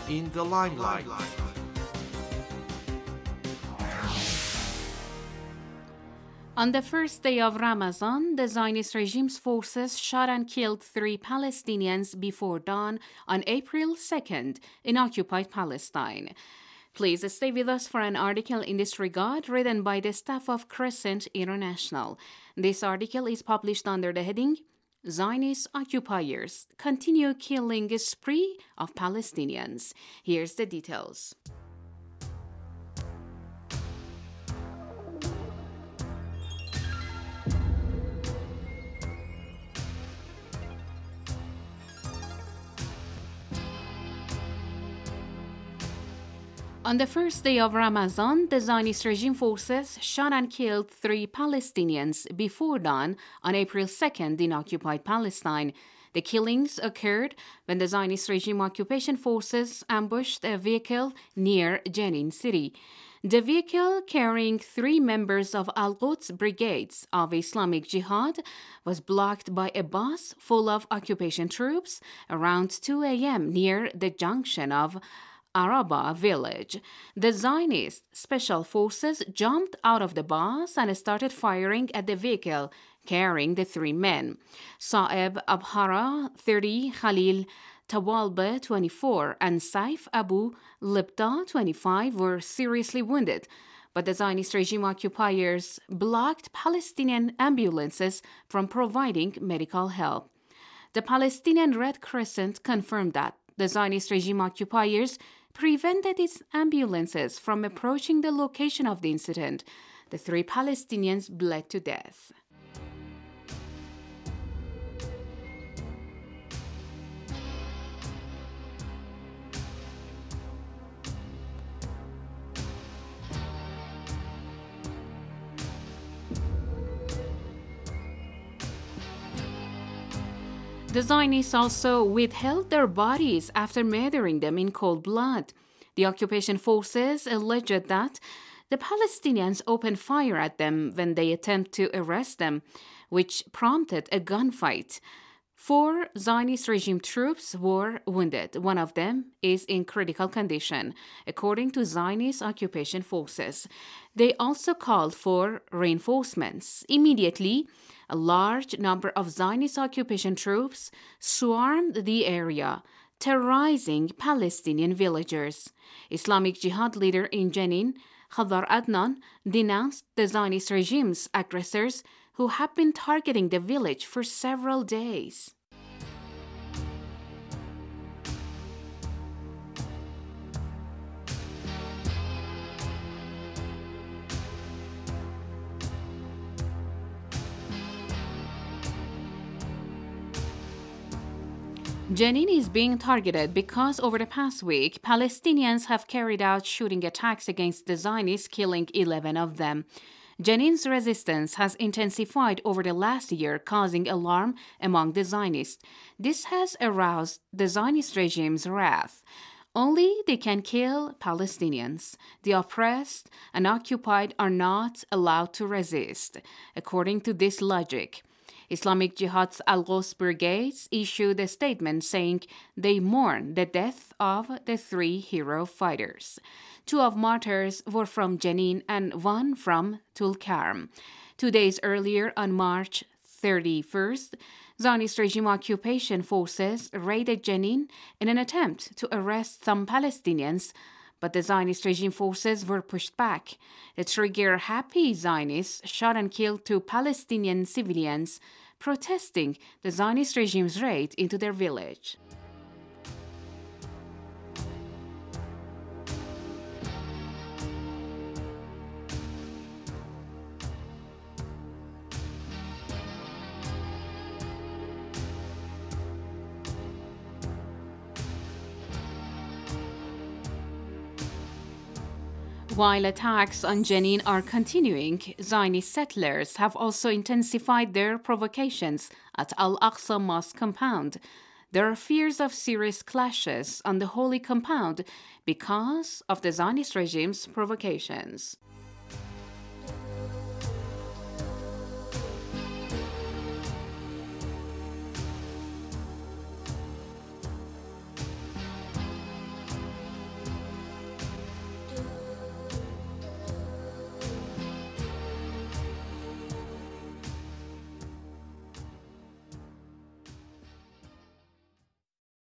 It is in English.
in the limelight. On the first day of Ramadan, the Zionist regime's forces shot and killed 3 Palestinians before dawn on April 2nd in occupied Palestine. Please stay with us for an article in this regard written by the staff of Crescent International. This article is published under the heading Zionist occupiers continue killing a spree of Palestinians. Here's the details. On the first day of Ramadan, the Zionist regime forces shot and killed 3 Palestinians before dawn on April 2nd in occupied Palestine. The killings occurred when the Zionist regime occupation forces ambushed a vehicle near Jenin city. The vehicle carrying 3 members of Al-Quds brigades of Islamic Jihad was blocked by a bus full of occupation troops around 2 a.m. near the junction of Araba village. The Zionist special forces jumped out of the bus and started firing at the vehicle carrying the 3 men. Saeb Abhara, 30, Khalil Tawalba, 24, and Saif Abu Libda, 25, were seriously wounded, but the Zionist regime occupiers blocked Palestinian ambulances from providing medical help. The Palestinian Red Crescent confirmed that the Zionist regime occupiers prevented its ambulances from approaching the location of the incident. The 3 Palestinians bled to death. The Zionists also withheld their bodies after murdering them in cold blood. The occupation forces alleged that the Palestinians opened fire at them when they attempted to arrest them, which prompted a gunfight. 4 Zionist regime troops were wounded. One of them is in critical condition, according to Zionist occupation forces. They also called for reinforcements. Immediately, a large number of Zionist occupation troops swarmed the area, terrorizing Palestinian villagers. Islamic Jihad leader in Jenin, Khadar Adnan, denounced the Zionist regime's aggressors who have been targeting the village for several days. Jenin is being targeted because over the past week, Palestinians have carried out shooting attacks against the Zionists, killing 11 of them. Jenin's resistance has intensified over the last year, causing alarm among the Zionists. This has aroused the Zionist regime's wrath. Only they can kill Palestinians. The oppressed and occupied are not allowed to resist, according to this logic. Islamic Jihad's Al-Quds brigades issued a statement saying they mourn the death of the 3 hero fighters. 2 of martyrs were from Jenin and 1 from Tulkarm. 2 days earlier, on March 31st, Zionist regime occupation forces raided Jenin in an attempt to arrest some Palestinians, but the Zionist regime forces were pushed back. The trigger-happy Zionists shot and killed 2 Palestinian civilians protesting the Zionist regime's raid into their village. While attacks on Jenin are continuing, Zionist settlers have also intensified their provocations at Al-Aqsa Mosque compound. There are fears of serious clashes on the holy compound because of the Zionist regime's provocations.